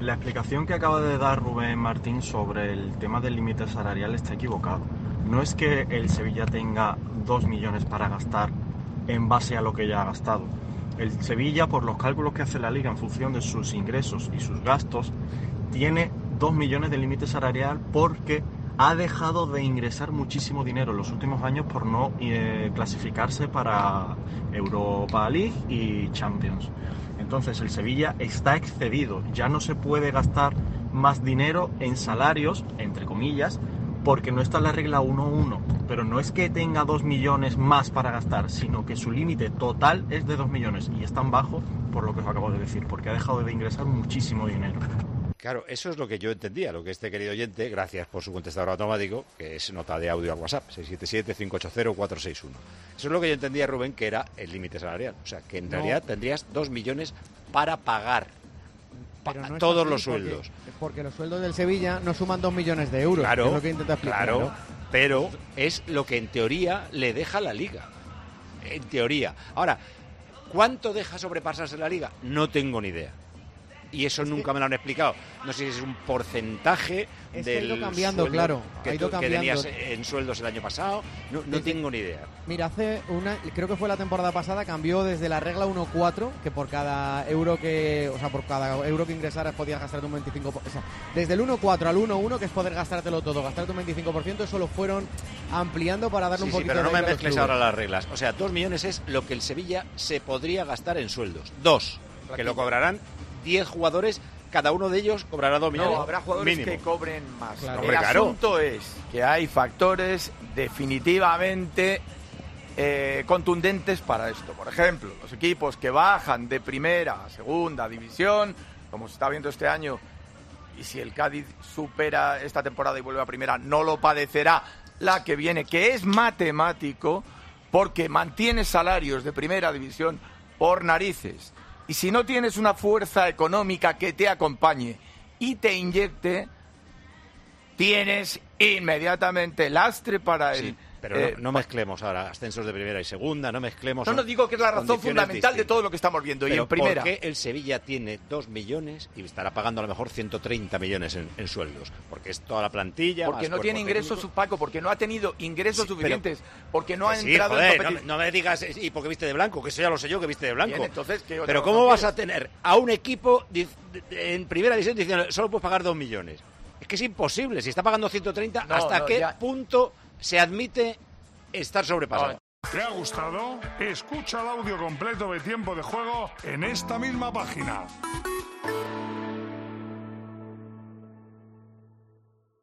La explicación que acaba de dar Rubén Martín sobre el tema del límite salarial está equivocado. No es que el Sevilla tenga 2 millones para gastar en base a lo que ya ha gastado. El Sevilla, por los cálculos que hace la Liga en función de sus ingresos y sus gastos, tiene 2 millones de límite salarial porque ha dejado de ingresar muchísimo dinero en los últimos años por no clasificarse para Europa League y Champions. Entonces el Sevilla está excedido, ya no se puede gastar más dinero en salarios, entre comillas, porque no está en la regla 1-1, pero no es que tenga 2 millones más para gastar, sino que su límite total es de 2 millones y es tan bajo por lo que os acabo de decir, porque ha dejado de ingresar muchísimo dinero. Claro, eso es lo que yo entendía, lo que este querido oyente, gracias por su contestador automático, que es nota de audio a WhatsApp, 677-580-461. Eso es lo que yo entendía, Rubén, que era el límite salarial. O sea, que en realidad tendrías 2 millones para pagar todos los sueldos. Porque los sueldos del Sevilla no suman 2 millones de euros. Claro, que es lo que intenta explicar, claro, ¿no? pero es lo que en teoría le deja la Liga. En teoría. Ahora, ¿cuánto deja sobrepasarse la Liga? No tengo ni idea. Y eso nunca me lo han explicado. No sé si es un porcentaje es del que ha ido cambiando, sueldo claro. que, Ha ido que tenías en sueldos el año pasado. No tengo ni idea. Mira, creo que fue la temporada pasada, cambió desde la regla 1-4, que por cada euro que ingresaras podías gastarte un 25%. O sea, desde el 1-4 al 1-1, que es poder gastártelo todo, gastarte un 25%, eso lo fueron ampliando para darle un poquito pero de no me aire a los mezcles clubes. ahora las reglas. O sea, 2 millones es lo que el Sevilla se podría gastar en sueldos. 2, que lo cobrarán 10 jugadores. Cada uno de ellos cobrará 2 millones. No, habrá jugadores mínimo. que cobren más. Claro. El asunto es que hay factores definitivamente contundentes para esto. Por ejemplo, los equipos que bajan de primera a segunda división, como se está viendo este año, y si el Cádiz supera esta temporada y vuelve a primera, no lo padecerá la que viene, que es matemático, porque mantiene salarios de primera división por narices. Y si no tienes una fuerza económica que te acompañe y te inyecte, tienes inmediatamente lastre para el... Sí, pero no mezclemos ahora ascensos de primera y segunda, no mezclemos... No digo que es la razón fundamental de todo lo que estamos viendo. Pero y en primera... ¿por qué el Sevilla tiene 2 millones y estará pagando a lo mejor 130 millones en sueldos? Porque es toda la plantilla... Porque no tiene ingresos, Paco, porque no ha tenido ingresos suficientes, porque no ha sí, entrado joder, en competición. no me digas, y porque viste de blanco, que eso ya lo sé yo, que viste de blanco. Bien, entonces, ¿qué otra pero razón ¿cómo vas quieres? a tener a un equipo en primera división diciendo solo puedes pagar 2 millones? Es que es imposible, si está pagando 130, ¿hasta qué punto se admite estar sobrepasado? ¿Te ha gustado? Escucha el audio completo de Tiempo de Juego en esta misma página.